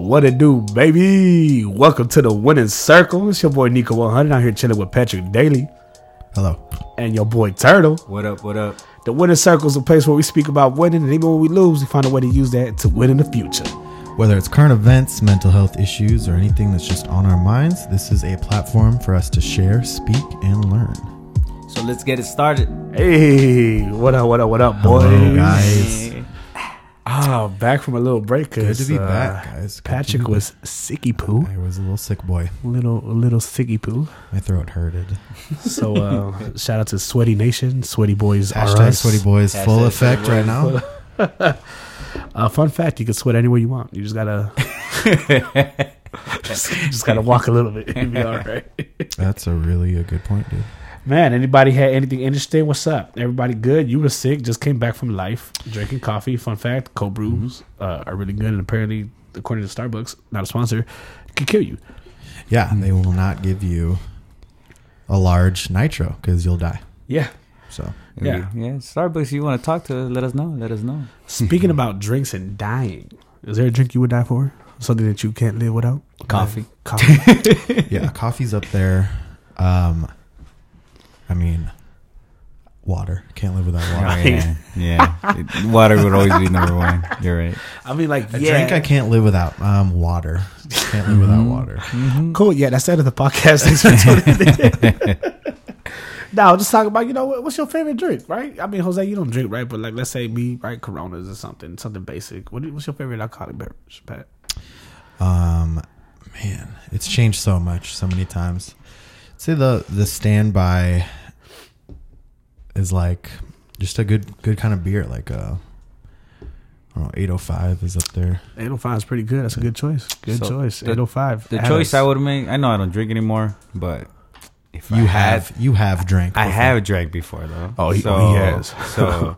What it do, baby? Welcome to the Winning Circle. It's your boy Nico 100 out here chilling with Patrick Daly. Hello. And your boy Turtle. What up, what up? The Winning Circle is a place where we speak about winning, and even when we lose, we find a way to use that to win in the future. Whether it's current events, mental health issues, or anything that's just on our minds, this is a platform for us to share, speak, and learn. So let's get it started. Hey, what up, boys? Hello, guys. Back from a little break. Good to be back, guys. Patrick was sicky poo. I was a little sick boy. Little sicky poo. My throat hurted. So shout out to Sweaty Nation, Sweaty Boys. Hashtag Sweaty Boys, Hashtag full Sweaty effect right now. Fun fact: you can sweat anywhere you want. You just gotta, just gotta walk a little bit. You'll be all right. That's a good point, dude. Man, anybody had anything interesting? What's up? Everybody good? You were sick, just came back from life, drinking coffee. Fun fact, cold brews are really good, and apparently, according to Starbucks, not a sponsor, can kill you. Yeah, they will not give you a large nitro because you'll die. Yeah. So Yeah. Starbucks, you want to talk to? Let us know. Speaking about drinks and dying, is there a drink you would die for? Something that you can't live without? Coffee. Coffee. yeah, coffee's up there. I mean, water. Can't live without water. Oh, yeah. Water would always be number one. You're right. I mean, like, A drink I can't live without. Water. Can't live without water. Cool. Yeah, that's the end of the podcast. Thanks for tuning in. Now, just talk about, what's your favorite drink, right? I mean, Jose, you don't drink, right? But like, let's say me, right? Coronas or something basic. What's your favorite alcoholic beverage, Pat? Man, it's changed so much, so many times. I'd say the standby is like just a good kind of beer, like I don't know, 805 is up there. 805 is pretty good. That's a good choice. Good choice. 805. The choice I would make. I know I don't drink anymore, but if you have drank. I before. have drank before though. Oh, he has. So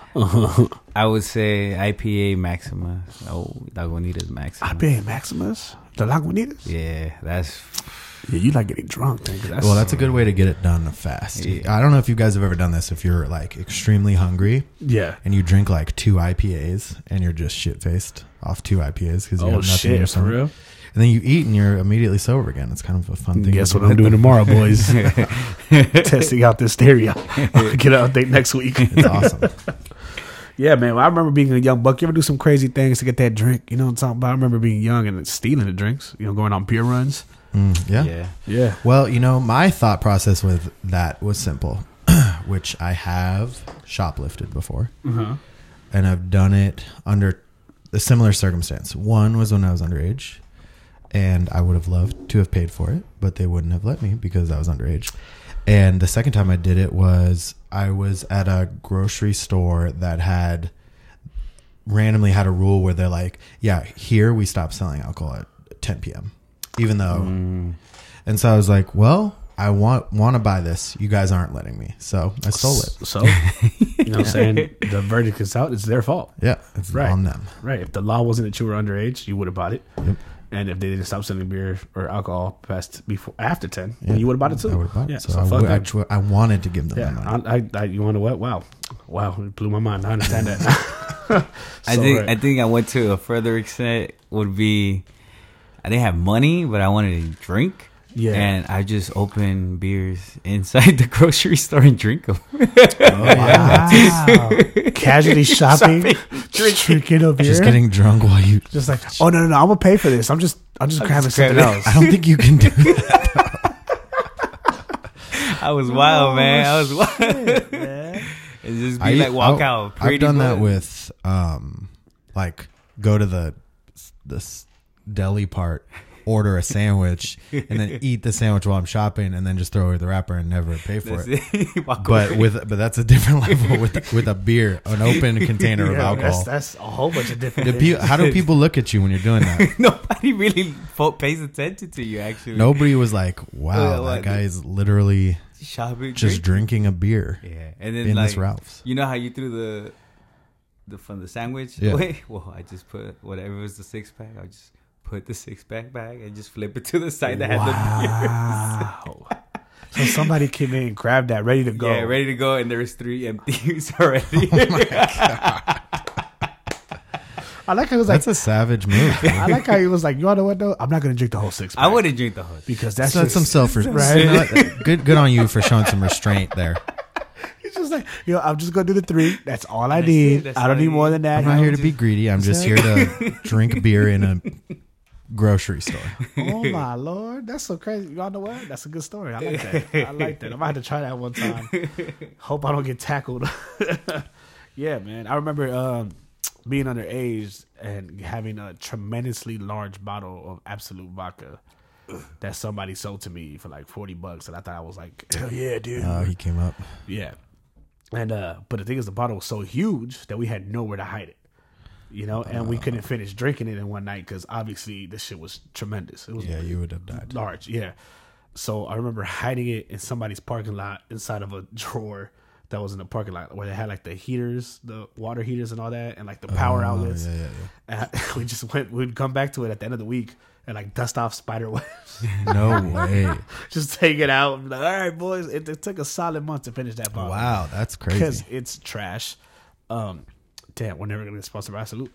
I would say IPA Maxima. Oh, Lagunitas Maxima. IPA Maximus? The Lagunitas? Yeah, that's. Yeah, you like getting drunk. That's a good way to get it done fast. Yeah. I don't know if you guys have ever done this. If you're like extremely hungry, yeah, and you drink like 2 IPAs and you're just shit faced off 2 IPAs because you have nothing in your stomach. For real? And then you eat and you're immediately sober again. It's kind of a fun thing. Guess what I'm doing tomorrow, boys? Testing out this theory. Get an update next week. It's awesome. Yeah, man. Well, I remember being a young buck. You ever do some crazy things to get that drink? You know what I'm talking about? I remember being young and stealing the drinks. Going on beer runs. Yeah. Well, my thought process with that was simple, which I have shoplifted before, and I've done it under a similar circumstance. One was when I was underage, and I would have loved to have paid for it, but they wouldn't have let me because I was underage. And the second time I did it was I was at a grocery store that randomly had a rule where they're like, yeah, here we stop selling alcohol at 10 p.m. Even though, and so I was like, well, I want to buy this. You guys aren't letting me. So I stole it. So, you know what I'm saying? The verdict is out. It's their fault. Yeah. It's on them. Right. If the law wasn't that you were underage, you would have bought it. Yep. And if they didn't stop selling beer or alcohol after 10, then you would have bought it too. I would have bought it. Yeah, so I wanted to give them that money. You want to what? Wow. It blew my mind. I understand that. I think I went to a further extent would be, I didn't have money, but I wanted to drink. Yeah. And I just opened beers inside the grocery store and drink them. Wow. Casually shopping, drinking a beer. Just getting drunk while you... Just like, oh, no, I'm going to pay for this. I'm just grabbing something else. I don't think you can do that. I was wild, man. I was wild. Man. And just be walk out. I've done that with, go to the deli part, order a sandwich, and then eat the sandwich while I'm shopping, and then just throw away the wrapper and never pay for it. But that's a different level with a beer, an open container of alcohol. That's a whole bunch of different things. How do people look at you when you're doing that? Nobody really pays attention to you. Actually, nobody was like, "Wow, that guy is literally shopping, just drinking a beer." Yeah, and then in this Ralph's. You know how you threw the sandwich away? Well, I just put whatever was the 6-pack. I just put the 6-pack bag and just flip it to the side that had the beers. So somebody came in and grabbed that, ready to go. Yeah, ready to go, and there was 3 empties already. Oh my God. I like how he was like, That's a savage move. I like how he was like, you all know what though? I'm not gonna drink the whole 6-pack. I wouldn't drink the whole. because that's So that's some just, self-respect. Right. You know what? Good on you for showing some restraint there. he's just like, I'm just gonna do the 3. That's all I That's need. it. That's I don't all need you more need. than that. I'm not here to be greedy. I'm just here to drink beer in a grocery store. Oh my lord, that's so crazy. Y'all know what? That's a good story. I like that. I like that. I might have to try that one time. Hope I don't get tackled. Yeah, man. I remember being underage and having a tremendously large bottle of Absolute vodka that somebody sold to me for like $40, and I thought I was like, hell yeah, dude. Oh, he came up. Yeah. And but the thing is, the bottle was so huge that we had nowhere to hide it. You know, and we couldn't finish drinking it in one night because obviously this shit was tremendous. It was Yeah, you would have died. large, yeah. So I remember hiding it in somebody's parking lot inside of a drawer that was in the parking lot where they had like the heaters, the water heaters and all that, and like the power outlets. Yeah. And we just we'd come back to it at the end of the week and like dust off spider webs. No way. Just take it out and be like, all right, boys. It took a solid month to finish that bottle. Wow, that's Because crazy. it's trash. Damn, we're never gonna get sponsored by Absolute.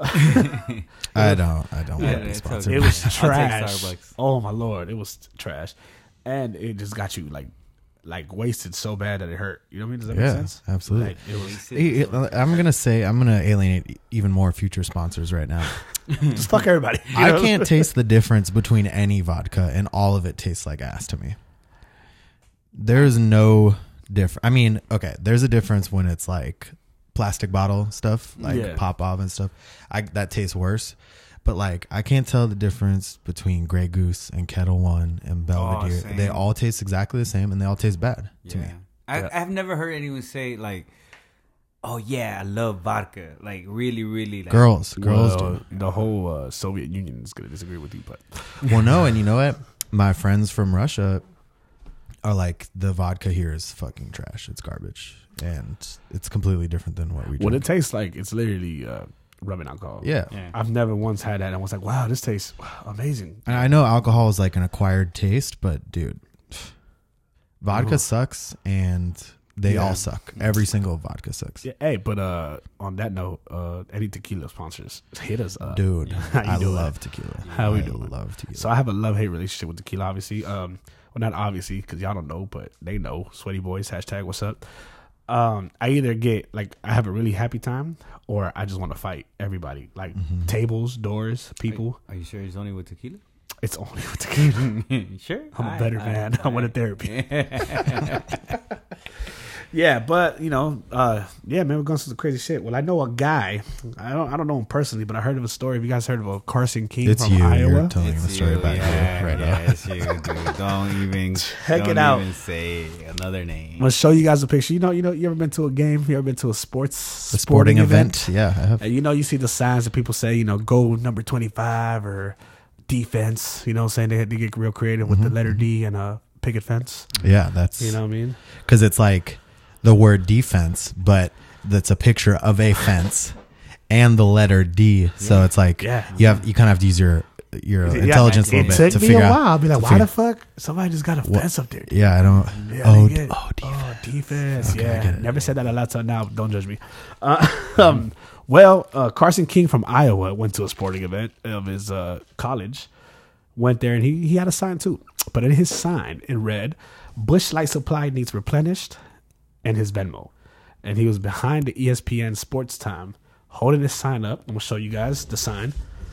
I don't Yeah, want to be it's sponsored. It was I'll take trash. Starbucks. Oh my lord, it was trash, and it just got you like wasted so bad that it hurt. You know what I mean? Does that make Yeah, sense? absolutely. Like, it was Hey, I'm gonna alienate even more future sponsors right now. just fuck everybody. you I know? can't taste the difference between any vodka, and all of it tastes like ass to me. There's no difference. I mean, okay, there's a difference when it's like plastic bottle stuff, like Yeah. Pop Off and stuff. That tastes worse. But like, I can't tell the difference between Grey Goose and Kettle One and Belvedere. same. They all taste exactly the same, and they all taste bad to me. I've never heard anyone say like, "Oh yeah, I love vodka." Like really, really. Like, Girls do. The whole Soviet Union is gonna disagree with you, but Well, no, and you know what? My friends from Russia are like, the vodka here is fucking trash. It's garbage, and it's completely different than what we what drink. it tastes like, it's literally rubbing alcohol. Yeah. Yeah. I've never once had that and was like, wow, this tastes amazing. And I know alcohol is like an acquired taste, but dude, vodka sucks, and they Yeah. all suck. Every single vodka sucks. Yeah, hey, but on that note, any tequila sponsors, hit us up. Dude, How you I doing? love tequila. How we I doing? love tequila. So I have a love-hate relationship with tequila, obviously. Well, not obviously, because y'all don't know, but they know. Sweaty Boys, # what's up. I either get, like, I have a really happy time, or I just want to fight everybody. Like, tables, doors, people. Are you sure it's only with tequila? It's only with tequila. Sure. I'm a better man. I went to therapy. Yeah, but yeah, man, we're going through some crazy shit. Well, I know a guy. I don't know him personally, but I heard of a story. Have you guys heard of a Carson King It's from you. Iowa? You're telling the story about you right now. It's you, dude. Don't even it out. Even say another name. I'm gonna show you guys a picture. You ever been to a game? You ever been to a Sporting event? Yeah, I have. And you see the signs that people say, goal number 25 or defense. You know what I'm saying? They get real creative with the letter D and a picket fence. Yeah, that's You know what I mean? because it's like the word defense, but that's a picture of a fence and the letter D. So it's like Yeah. you kind of have to use your intelligence a little bit It to took me figure a while. out. I'll be like, to why figure- the fuck? Somebody just got a fence up there. Dude. Yeah, I don't. Yeah, Oh, they get- defense. defense. Okay, I Yeah, get it. never said that a lot till now. Don't judge me. Carson King from Iowa went to a sporting event of his college. Went there and he had a sign too, but in his sign it read, "Busch Light Supply needs replenished," and his Venmo. And he was behind the ESPN Sports Time, holding his sign up. I'm gonna show you guys the sign.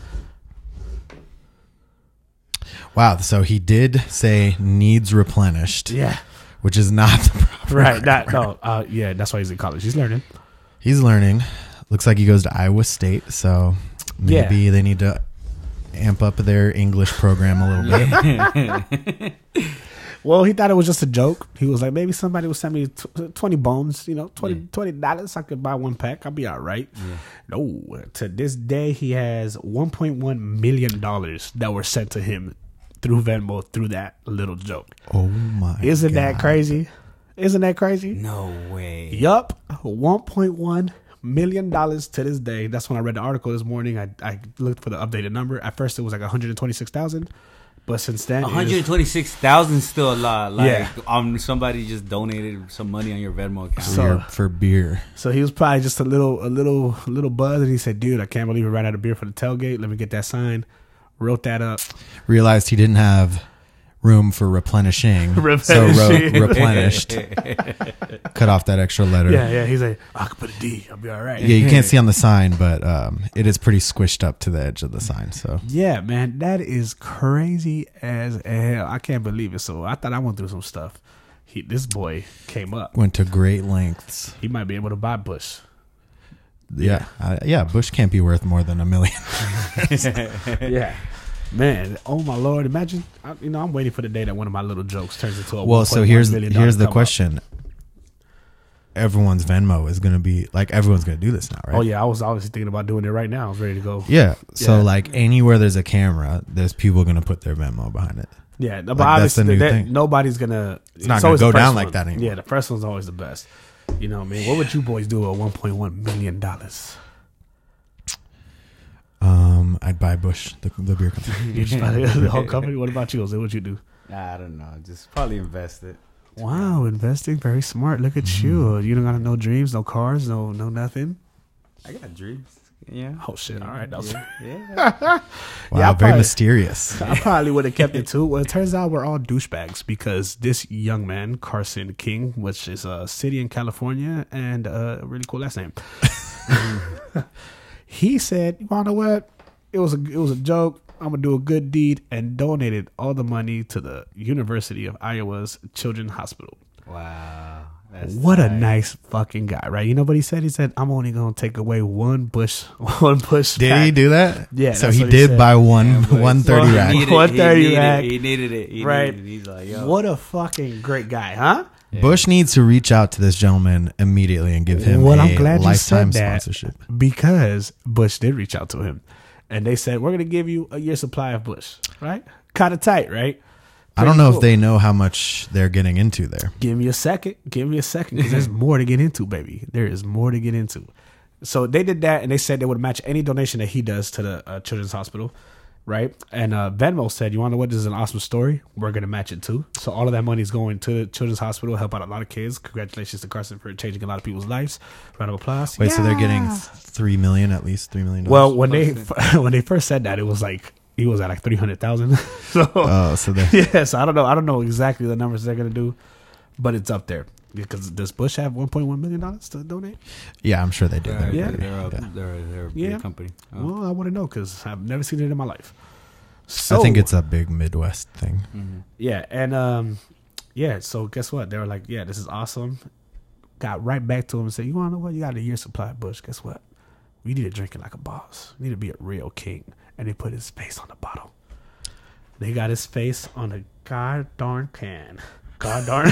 Wow. So he did say needs replenished. Yeah, Which is not the proper. right. Yeah, that's why he's in college. He's learning. He's learning. Looks like he goes to Iowa State, so maybe they need to amp up their English program a little bit. Well, he thought it was just a joke. He was like, maybe somebody will send me 20 bones, $20. I could buy one pack. I'll be all right. Yeah. No, to this day, he has $1.1 million that were sent to him through Venmo through that little joke. Oh my! Isn't God. that crazy? Isn't that crazy? No way. Yup. $1.1 million to this day. That's when I read the article this morning. I looked for the updated number. At first, it was like 126,000. But since then, 126,000 is still a lot. Like, Yeah. Somebody just donated some money on your Venmo account. for beer. So he was probably just a little buzz, and he said, "Dude, I can't believe we ran out of beer for the tailgate. Let me get that sign." Wrote that up. Realized he didn't have room for replenishing. So wrote replenished. Cut off that extra letter. Yeah. He's like, I can put a D. I'll be all right. Yeah, you can't see on the sign, but it is pretty squished up to the edge of the sign. So Yeah, man, that is crazy as hell. I can't believe it. So I thought I went through some stuff. This boy came up. went to great lengths. He might be able to buy Bush. Yeah, Bush can't be worth more than $1 million. Yeah. Man, oh my Lord! Imagine, I'm waiting for the day that one of my little jokes turns into a Well, so $1.1 here's million the come question. Everyone's Venmo is going to be like, everyone's going to do this now, right? Oh yeah, I was obviously thinking about doing it right now. I was ready to go. Yeah. So Yeah. like anywhere there's a camera, there's people going to put their Venmo behind it. Yeah, but Like, that's the obviously new thing. nobody's gonna. It's not always gonna go the first down like one. that anymore. Yeah, the first one's always the best. You know what I mean? What would you boys do with $1.1 million? I'd buy Bush, the beer company. You just buy the whole company. What about you, Jose? What would you do? I don't know. Just probably invest it. Wow, investing, very smart. Look at you. You don't got no dreams, no cars, no nothing. I got dreams. Yeah. Oh shit! All right, that was. Yeah. Wow, Yeah, I very probably- mysterious. I probably would have kept it too. Well, it turns out we're all douchebags because this young man, Carson King, which is a city in California and a really cool last name, he said, "You wanna know what? It was a joke. I'm gonna do a good deed," and donated all the money to the University of Iowa's Children's Hospital. Wow. What a nice fucking guy, right? You know what he said? He said, "I'm only gonna take away one bush." Did he do that? Yeah, So that's he what he did said. buy Yeah, but 130 he rack. needed- 130 rack. He needed it. Right. He's like, yo. What a fucking great guy, huh? Bush needs to reach out to this gentleman immediately and give him Well, a I'm glad you lifetime said that. sponsorship. Because Bush did reach out to him, and they said, "We're going to give you a year's supply of Bush." Right? Kind of tight, right? I don't Pretty know cool. if they know how much they're getting into there. Give me a second, because there's more to get into, baby. There is more to get into. So they did that, and they said they would match any donation that he does to the Children's Hospital, right? And Venmo said, "You want to know what? This is an awesome story. We're going to match it too." So all of that money is going to the Children's Hospital, help out a lot of kids. Congratulations to Carson for changing a lot of people's lives. Round of applause. Wait, so they're getting Yeah. $3 million, at least $3 million? Well, when they first said that, it was like he was at like 300,000. So so they yeah, so I don't know exactly the numbers they're gonna do, but it's up there. Because does Bush have $1.1 million to donate? yeah, I'm sure they do. Yeah. They're a Yeah. big company. Oh. Well, I want to know because I've never seen it in my life. I So think it's a big Midwest thing. Mm-hmm. yeah, and yeah. So guess what? They were like, "Yeah, this is awesome." Got right back to him and said, "You want to know what? You got a year's supply of Bush. Guess what? We need to drink it like a boss. We need to be a real king." And they put his face on the bottle. They got his face on a god darn can. God darn.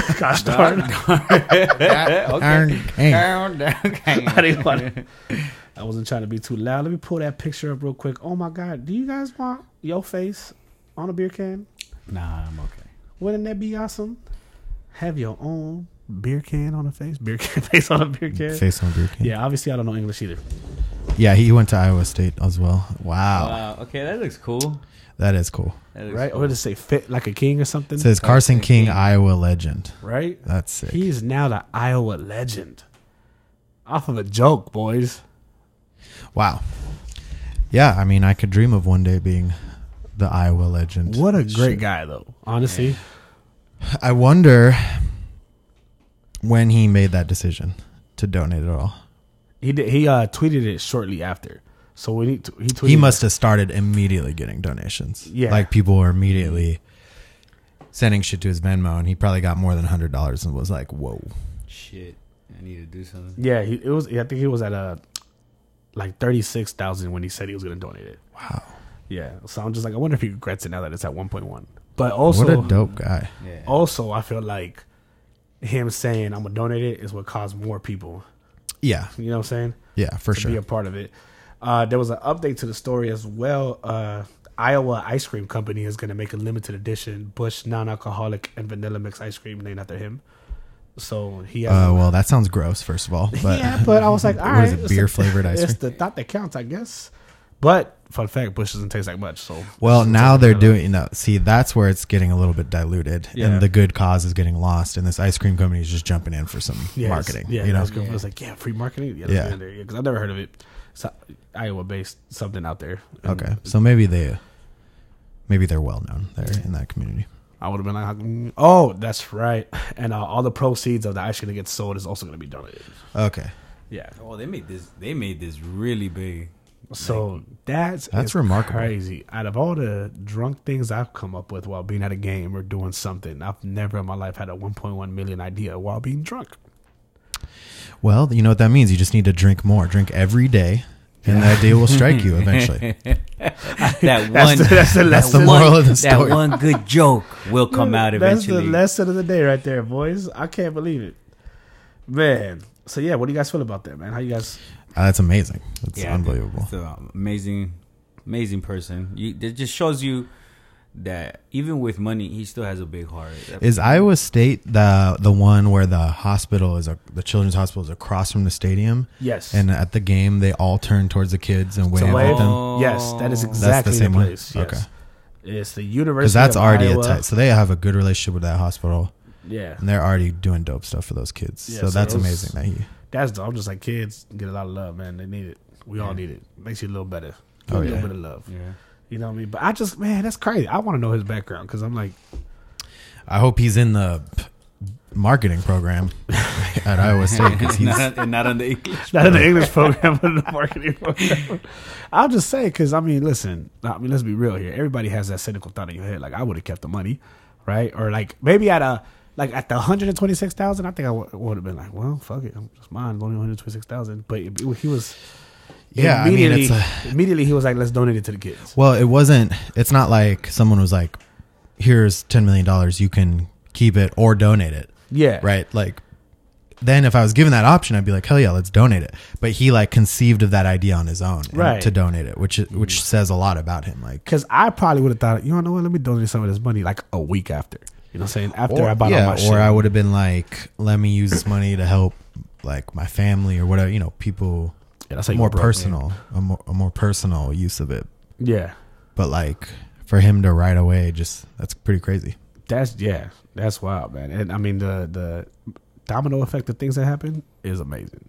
I didn't want to. I wasn't trying to be too loud. Let me pull that picture up real quick. Oh my God. Do you guys want your face on a beer can? Nah, I'm okay. Wouldn't that be awesome? Have your own beer can on a face? Beer can face on a beer can? Face on beer can. Yeah, obviously I don't know English either. Yeah, he went to Iowa State as well. Wow. Wow. Okay, that looks cool. That is cool. That looks Right? cool. Or does it say fit like a king or something? It says Carson King, King. Iowa legend. Right? That's sick. He is now the Iowa legend. Off of a joke, boys. Wow. Yeah, I mean, I could dream of one day being the Iowa legend. What a great guy, though. Honestly. I wonder when he made that decision to donate it all. He did. He tweeted it shortly after. So when he tweeted, He must have started immediately getting donations. Yeah. Like people were immediately sending shit to his Venmo, and he probably got more than $100 and was like, whoa. Shit. I need to do something. Yeah, I think he was at like 36,000 when he said he was going to donate it. Wow. Yeah. So I'm just like, I wonder if he regrets it now that it's at 1.1. But also, What a dope guy. Yeah. also, I feel like him saying I'm gonna donate it is what caused more people. Yeah. You know what I'm saying? Yeah, for To be sure. a part of it. There was an update to the story as well. Iowa Ice Cream Company is going to make a limited edition Bush non-alcoholic and vanilla mix ice cream named after him. So he has Well, that sounds gross, first of all. But yeah, but I was like, all what right, is it, beer flavored ice It's cream? the thought that counts, I guess. But fun fact, Bush doesn't taste like much. So well, now they're doing. See, that's where it's getting a little bit diluted, Yeah. and the good cause is getting lost. And this ice cream company is just jumping in for some marketing. Yeah, you know, it was like free marketing. Yeah. Because I've never heard of it. It's Iowa based something out there. And okay, so maybe they're well known there in that community. I would have been like, oh, that's right. And all the proceeds of the ice cream that gets sold is also going to be donated. Okay, Yeah. Oh, they made this really big. So that's remarkable. crazy. Out of all the drunk things I've come up with while being at a game or doing something, I've never in my life had a 1.1 million idea while being drunk. well, you know what that means. You just need to drink more. Drink every day, and the idea will strike you eventually. That's the That's the moral of the story. That one good joke will come out eventually. That's the lesson of the day right there, boys. I can't believe it. Man. So, yeah, what do you guys feel about that, man? How you guys... That's amazing. That's unbelievable. It's an amazing person. It just shows you that even with money, he still has a big heart. Is Iowa State the one where the hospital is the children's hospital is across from the stadium? Yes. And at the game, they all turn towards the kids and wave at them. Yes, that is exactly the same one? place. Yes. Okay. It's the University Because that's of already Iowa. a tight. So they have a good relationship with that hospital, Yeah. and they're already doing dope stuff for those kids. Yeah, so so that's those- amazing that he. That's dope. I'm just like, kids get a lot of love, man. They need it. We all need it. Makes you a little better. Oh, A little yeah. bit of love. Yeah. You know what I mean? But I just, man, that's crazy. I want to know his background because I'm like, I hope he's in the marketing program at Iowa State because he's. not on the English. not in the English program, but in the marketing program. I'll just say, because, I mean, listen, let's be real here. Everybody has that cynical thought in your head. Like, I would have kept the money, right? Or, like, maybe at the 126,000, I think I would have been like, well, fuck it. It's mine. It's only 126,000. But he was. Yeah, I mean, Immediately he was like, let's donate it to the kids. Well, it's not like someone was like, here's $10 million, you can keep it or donate it. Yeah. Right? Like, then if I was given that option, I'd be like, hell yeah, let's donate it. But he like conceived of that idea on his own Right. to donate it, which says a lot about him. Like, Because I probably would have thought, you know what, let me donate some of this money like a week after. You know what I'm saying? After I bought all my shit. Or I would have been like, let me use this money to help like my family or whatever, people. Yeah, that's how you More go broke, personal, a more personal use of it. man. Yeah. But like for him to right away, that's pretty crazy. That's wild, man. And I mean the domino effect of things that happen is amazing.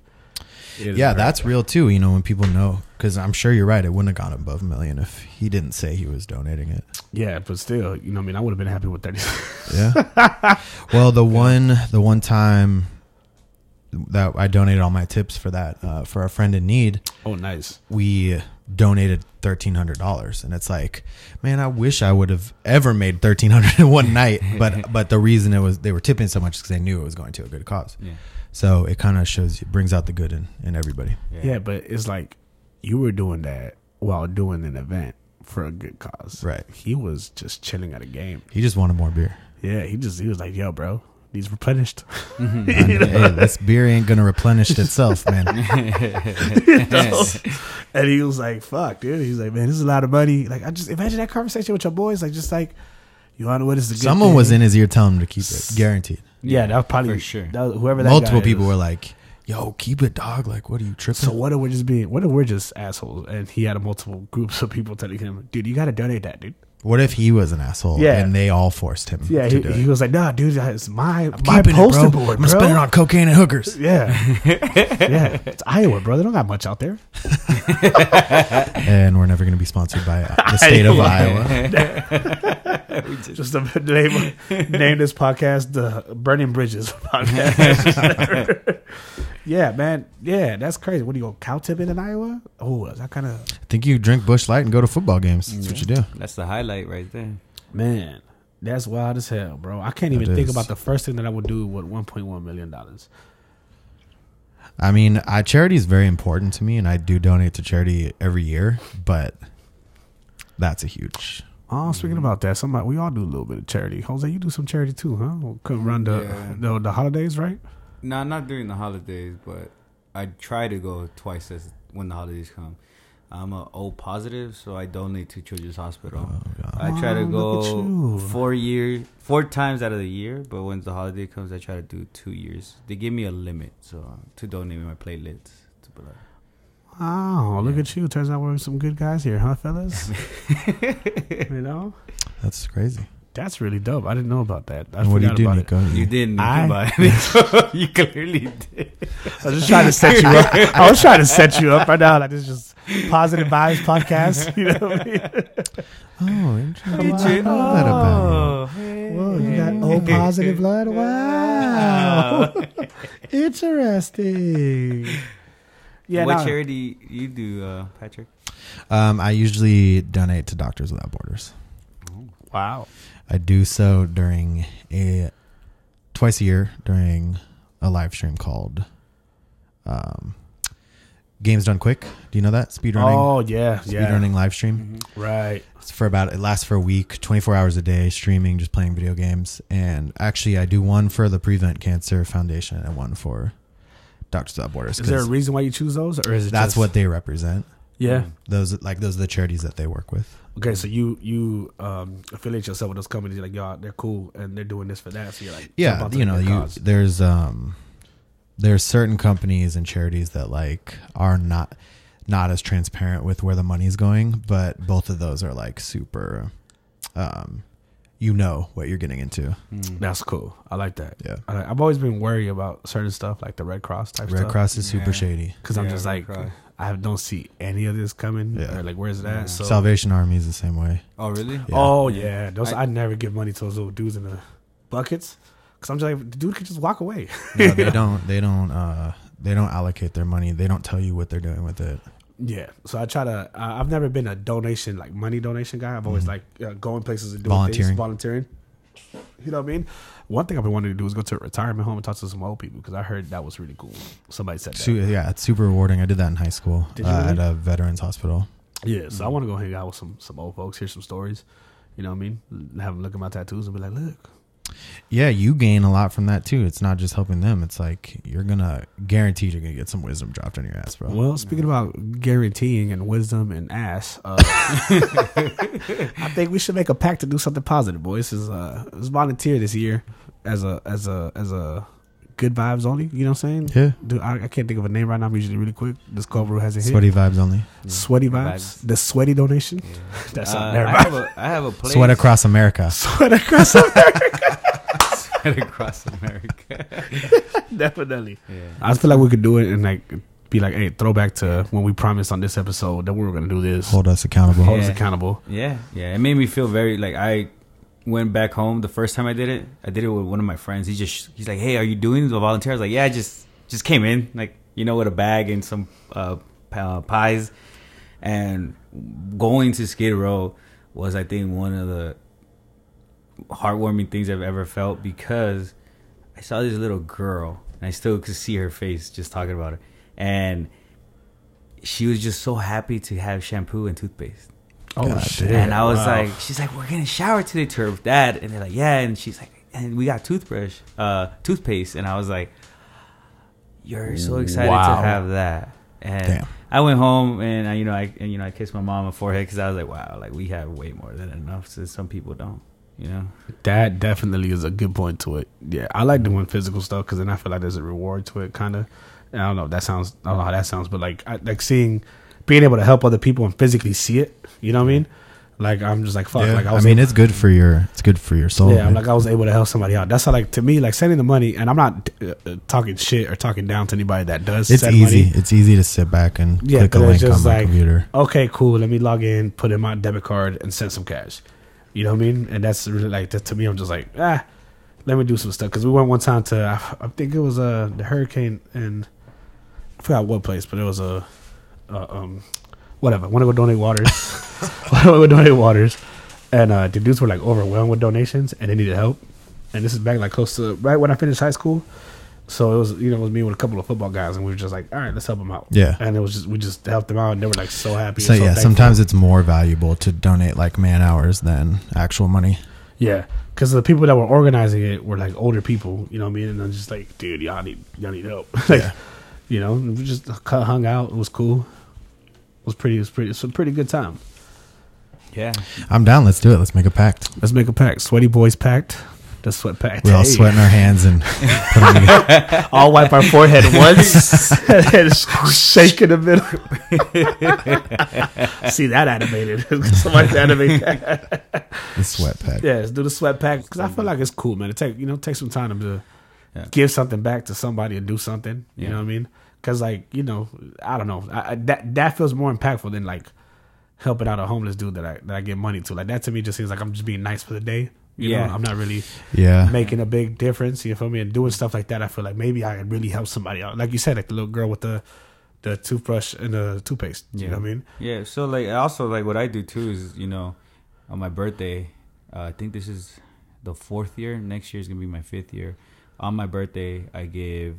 That's real too. When people know, because I'm sure you're right, it wouldn't have gone above $1 million if he didn't say he was donating it. Yeah, but still, I mean, I would have been happy with 30. Yeah. Well, the one time that I donated all my tips for that for a friend in need. Oh, nice. We donated $1,300, and it's like, man, I wish I would have ever made $1,300 in one night. But the reason they were tipping so much is because they knew it was going to a good cause. Yeah. So it kind of brings out the good in everybody. Yeah, but it's like you were doing that while doing an event for a good cause. Right. He was just chilling at a game. He just wanted more beer. Yeah, he was like, yo, bro, these replenished. Hey, this beer ain't gonna replenish itself, man. And he was like, fuck, dude. He's like, man, this is a lot of money. Like, I just imagine that conversation with your boys, like, just like, you want to know what is a good Someone thing? was in his ear telling him to keep it, guaranteed. Yeah, that was probably for sure. Whoever that Multiple guy people is. were like, yo, keep it, dog. Like, what are you tripping? So what if we're just assholes? And he had multiple groups of people telling him, dude, you got to donate that, dude. What if he was an asshole Yeah. and they all forced him Yeah, to do he it? was like, nah, dude, it's my Keeping it, poster bro. board, I'm gonna spend it on cocaine and hookers. Yeah. Yeah. It's Iowa, bro. They don't got much out there. And we're never going to be sponsored by the state of Iowa. Just to name this podcast the Burning Bridges podcast. Yeah, man. Yeah, that's crazy. What do you go cow tipping in Iowa? Oh, is that kind of I think you drink Busch Light and go to football games. That's what you do. That's the highlight right there. man? That's wild as hell, bro. I can't even It think is. about the first thing that I would do with $1.1 million. I mean, charity is very important to me, and I do donate to charity every year, but that's a huge... Oh, speaking about that, we all do a little bit of charity. Jose, you do some charity too, huh? We'll come around the holidays, right? No, not during the holidays, but I try to go twice when the holidays come. I'm a O positive, so I donate to Children's Hospital. I try to look at you. go 4 times out of the year, but when the holiday comes, I try to do 2 years. They give me a limit, so to donate my platelets to blood. Oh, look at you. Turns out we're some good guys here, huh, fellas? You know? That's crazy. That's really dope. I didn't know about that. I What do you forgot do, about Nico? You didn't think I- about it. You clearly did. I was just trying to set you up. I was trying to set you up right now. Like, this is just positive vibes podcast. You know what I mean? Oh, interesting. I Did didn't you? know that about Whoa, you got O positive blood? Wow. Interesting. Yeah, What no, charity you do, Patrick? you. I usually donate to Doctors Without Borders. wow. I do so during twice a year during a live stream called Games Done Quick. Do you know that? Speedrunning. Oh, yeah. Speedrunning live stream. Right. It lasts for a week, 24 hours a day, streaming, just playing video games. And actually, I do one for the Prevent Cancer Foundation and one for Doctors Without Borders. Is there a reason why you choose those? Or is it That's just, what they represent. Yeah. Those are the charities that they work with. Okay, so you affiliate yourself with those companies. You're like, y'all, they're cool, and they're doing this for that. So you're like, Yeah, jump onto you know, their cause. there's certain companies and charities that like are not as transparent with where the money's going, but both of those are like super you know what you're getting into. That's cool. I like that. Yeah. I've always been worried about certain stuff like the Red Cross type stuff. Red Cross is super Yeah. shady. Because I'm Yeah, just Red like, Cross. I don't see any of this coming. Yeah. Or like, where's it at? So, Salvation Army is the same way. Oh, really? Yeah. Oh, yeah. Those I I never give money to those little dudes in the buckets. Because I'm just like, the dude could just walk away. No, they don't allocate their money. They don't tell you what they're doing with it. Yeah. So I try to, I've never been a donation, like money donation guy. I've always like going places and doing Volunteering. things, volunteering. You know what I mean? One thing I've been wanting to do is go to a retirement home and talk to some old people because I heard that was really cool. Somebody said that. Yeah, it's super rewarding. I did that in high school Did you really? at a veterans hospital. Yeah, so I want to go hang out with some old folks, hear some stories. You know what I mean? Have them look at my tattoos and be like, look. Yeah, you gain a lot from that too. It's not just helping them. It's like you're guaranteed you're gonna get some wisdom dropped on your ass, bro. Well, speaking about guaranteeing and wisdom and ass, I think we should make a pact to do something positive, boys. This is volunteer this year as a good vibes only. You know what I'm saying? Yeah. Dude, I can't think of a name right now. I'm usually really quick. This Cobra has a hit. Sweaty vibes only. Sweaty vibes. Vibes. The sweaty donation. Yeah. That's I have a place. Sweat across America. Sweat across America. Sweat across America. Definitely. Yeah. I feel like we could do it and like be like, hey, throwback to when we promised on this episode that we were gonna do this. Hold us accountable. Hold us Yeah. accountable. Yeah, yeah. It made me feel very like I went back home the first time I did it with one of my friends. He's like, hey, are you doing the volunteer? I was like, yeah, I just came in, like, you know, with a bag and some pies. And going to Skid Row was, I think, one of the heartwarming things I've ever felt because I saw this little girl and I still could see her face just talking about it. And she was just so happy to have shampoo and toothpaste. Oh God shit! And I was Wow. like, she's like, we're gonna shower today to her dad, and they're like, yeah, and she's like, and we got toothpaste, and I was like, you're so excited Wow. to have that, and Damn. I went home and I kissed my mom on the forehead because I was like, wow, like we have way more than enough, so some people don't, you know. That definitely is a good point to it. Yeah, I like doing physical stuff because then I feel like there's a reward to it, kind of. I don't know. I don't know how that sounds, but like being able to help other people and physically see it. You know what I mean? Like I'm just like fuck. Yeah. Like I mean, it's good for your soul. yeah, I'm man. like I was able to help somebody out. That's how, like, to me, like sending the money, and I'm not talking shit or talking down to anybody that does. It's send easy. money. It's easy to sit back and Yeah, click a 'cause it's link on just my like, computer. okay, cool. Let me log in, put in my debit card, and send some cash. You know what I mean? And that's really like that to me. I'm just like, let me do some stuff because we went one time to I think it was the hurricane, and I forgot what place, but it was whatever. Want to go donate waters? Want to go donate waters? And the dudes were like overwhelmed with donations, and they needed help. And this is back like close to right when I finished high school. So it was it was me with a couple of football guys, and we were just like, all right, let's help them out. Yeah. And it was we just helped them out, and they were like so happy. So and so yeah, thankful. sometimes it's more valuable to donate like man hours than actual money. Yeah, because the people that were organizing it were like older people, you know what I mean? And I'm just like, dude, y'all need help. Like, Yeah. you know, we just hung out. It was cool. It's a pretty good time. Yeah, I'm down. Let's do it. Let's make a pact. Let's make a pact. Sweaty Boys Pact. The sweat pack. We're all sweating our hands and putting together. All wipe our forehead once and shake in the middle. See that animated? Somebody animate that. The sweat pack. Yeah, let's do the sweat pack because I feel like it's cool, man. It take some time to give something back to somebody and do something. You know what I mean? Because like I don't know, that feels more impactful than like helping out a homeless dude that I give money to. Like that to me just seems like I'm just being nice for the day. You know, I'm not really making a big difference. You feel me? And doing stuff like that, I feel like maybe I could really help somebody out. Like you said, like the little girl with the toothbrush and the toothpaste. You know what I mean? Yeah. So like also like what I do too is on my birthday, I think this is the 4th year. Next year is gonna be my 5th year. On my birthday, I give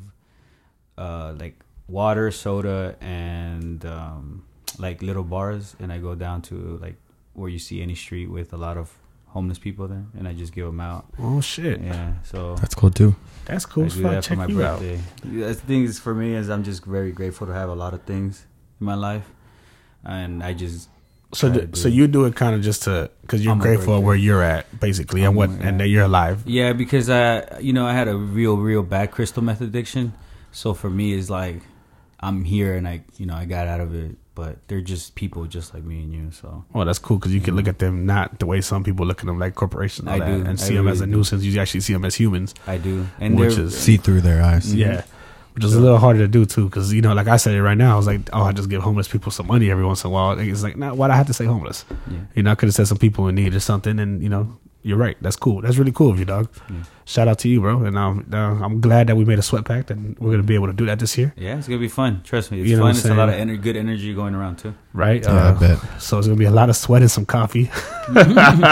like water, soda, and like little bars, and I go down to like where you see any street with a lot of homeless people there, and I just give them out. Oh shit! Yeah, so that's cool too. That's cool. I do that for my birthday. The thing is for me is I'm just very grateful to have a lot of things in my life, and I just so you do it kind of just because you're grateful where you're at basically and that you're alive. Yeah, because I had a real bad crystal meth addiction, so for me it's like I'm here and I got out of it. But they're just people just like me and you. So that's cool because you can look at them not the way some people look at them like corporations. I do, and see them as a nuisance. You actually see them as humans. I do, and which is see through their eyes. Yeah, which is a little harder to do too because like I said it right now. I was like, I just give homeless people some money every once in a while. It's like, why'd I have to say homeless? Yeah. I could have said some people in need or something, and you're right. That's cool. That's really cool of you, dog. Yeah. Shout out to you, bro. And I'm glad that we made a sweat pact and we're gonna be able to do that this year. Yeah, it's gonna be fun. Trust me, it's fun. It's a lot of good energy going around too. Right? Yeah, I bet. So it's gonna be a lot of sweat and some coffee. We're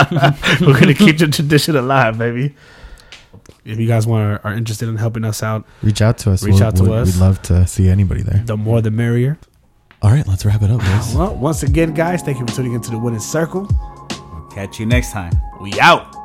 gonna keep the tradition alive, baby. If you guys are interested in helping us out, reach out to us. Reach out to us. We'd love to see anybody there. The more, the merrier. All right, let's wrap it up, guys. Well, once again, guys, thank you for tuning into the Winning Circle. Catch you next time. We out.